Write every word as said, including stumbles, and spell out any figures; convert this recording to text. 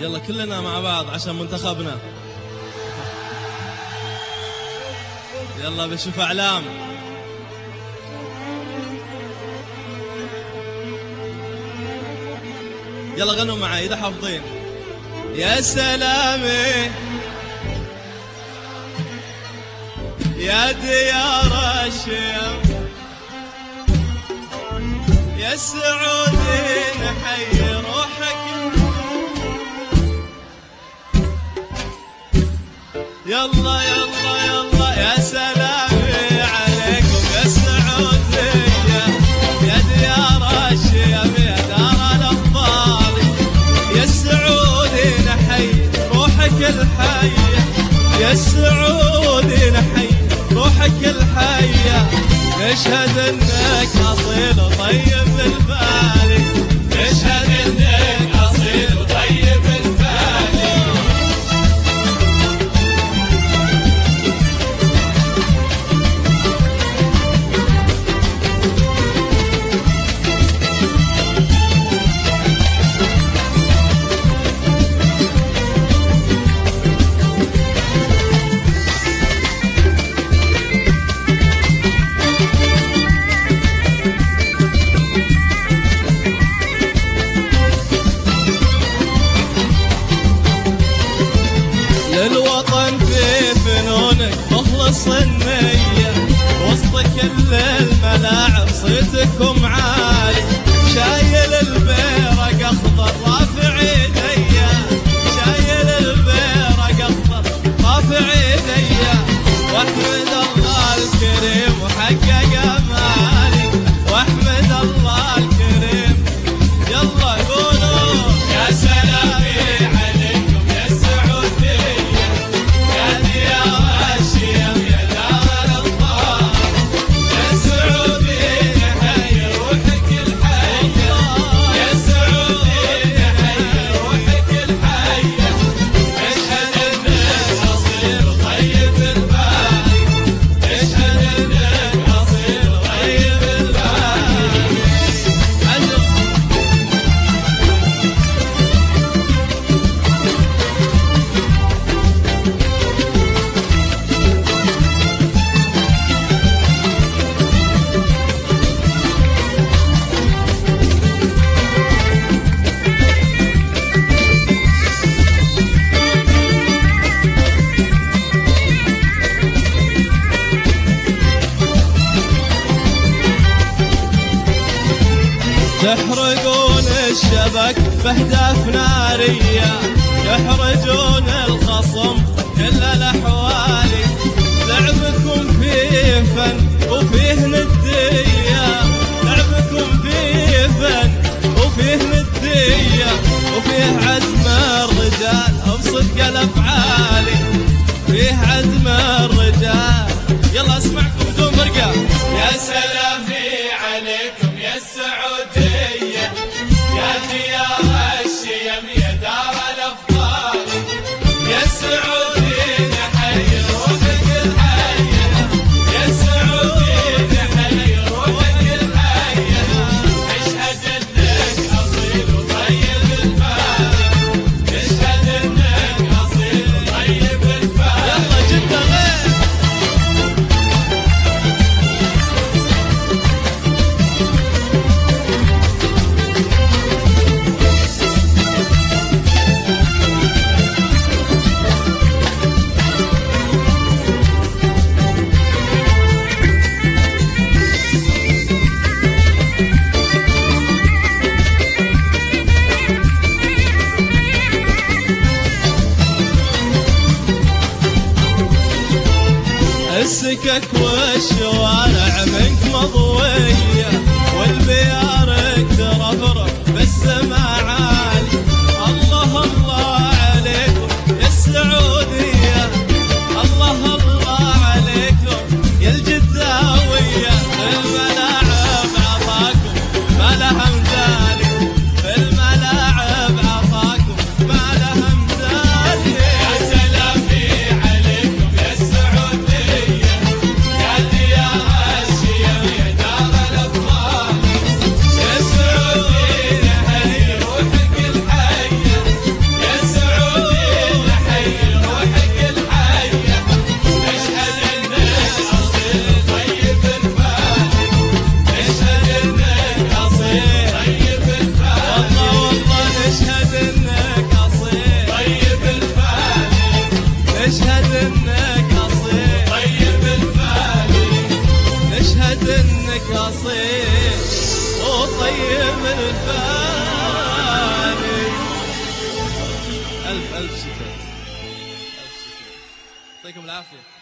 يلا كلنا مع بعض عشان منتخبنا. يلا بشوف أعلام. يلا غنوا معي إذا حافظين. يا سلامي يا ديار الشيم يا السعودي نحيي روحك. يلا يلا يلا يا سلامي عليكم يا السعودية يا ديار الشيم يا دار الأفضال يا السعودي نحيي روحك الحية يا السعودي نحيي روحك الحية. نشهد انك اصيل وطيب البالي نشهد انك اصيل وطيب البالي. للوطن في فنونك مخلص النية وسط كل الملاعب صيتكم عالي شايل البيرق اخضر رافع ايديا شايل البيرق اخضر رافع ايديا واحمد الله الكريم وحقق امالي واحمد الله الكريم. يلا قولوا يا سلامي تحرقون الشبك بأهداف نارية تحرجون الخصم كل الأحوال لعبكم فيه فن وفيه ندية لعبكم فيه فن وفيه ندية وفيه عزم الرجال وصدق الأفعال فيه عزم الرجال. يلا اسمعكم بدون فرقة. يا سلامي عليكم يا السعودية يا ديار الشيم يا دار الأفضال يا السعودي نحيي روحك الحية يا السعودي نحيي روحك الحية. نشهد انك اصيل وطيب البال نشهد انك اصيل وطيب البال. يلا جدة غير. السكك والشوارع منك مضوية والبيارك ترفرف بالسما عالي. الله الله عليكم يا السعودية الله الله عليكم يا الجداوية في الملاعب عطاكم ما لها مثالي في الملاعب عطاكم ما لها مثالي. يا سلامي عليكم يا السعودية يا ديار الشيم يا دار الأفضال يا السعودي نحيي روحك يعطيكم العافيه.